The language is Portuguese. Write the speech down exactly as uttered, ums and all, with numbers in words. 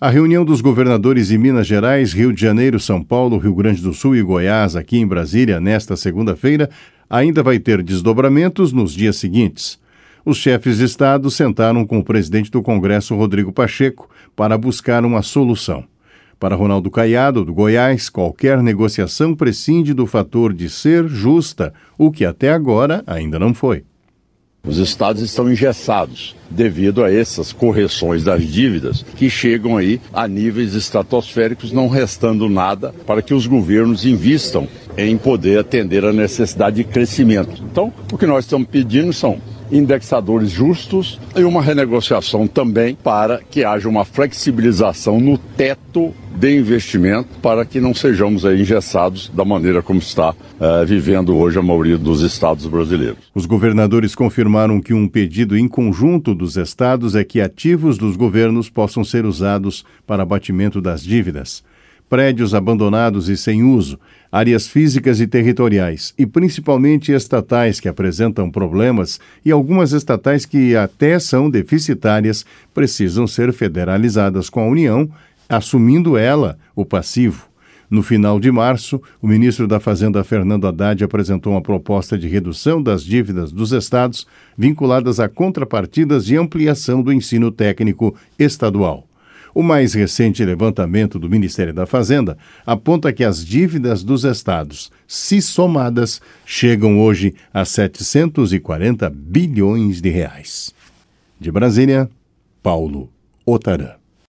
A reunião dos governadores de Minas Gerais, Rio de Janeiro, São Paulo, Rio Grande do Sul e Goiás, aqui em Brasília, nesta segunda-feira, ainda vai ter desdobramentos nos dias seguintes. Os chefes de Estado sentaram com o presidente do Congresso, Rodrigo Pacheco, para buscar uma solução. Para Ronaldo Caiado, do Goiás, qualquer negociação prescinde do fator de ser justa, o que até agora ainda não foi. Os estados estão engessados devido a essas correções das dívidas que chegam aí a níveis estratosféricos, não restando nada para que os governos invistam em poder atender a necessidade de crescimento. Então, o que nós estamos pedindo são indexadores justos e uma renegociação também para que haja uma flexibilização no teto de investimento para que não sejamos aí engessados da maneira como está uh, vivendo hoje a maioria dos estados brasileiros. Os governadores confirmaram que um pedido em conjunto dos estados é que ativos dos governos possam ser usados para abatimento das dívidas. Prédios abandonados e sem uso, áreas físicas e territoriais, e principalmente estatais que apresentam problemas e algumas estatais que até são deficitárias, precisam ser federalizadas com a União, assumindo ela o passivo. No final de março, o ministro da Fazenda, Fernando Haddad, apresentou uma proposta de redução das dívidas dos estados vinculadas a contrapartidas de ampliação do ensino técnico estadual. O mais recente levantamento do Ministério da Fazenda aponta que as dívidas dos estados, se somadas, chegam hoje a setecentos e quarenta bilhões de reais. De Brasília, Paulo Otarã.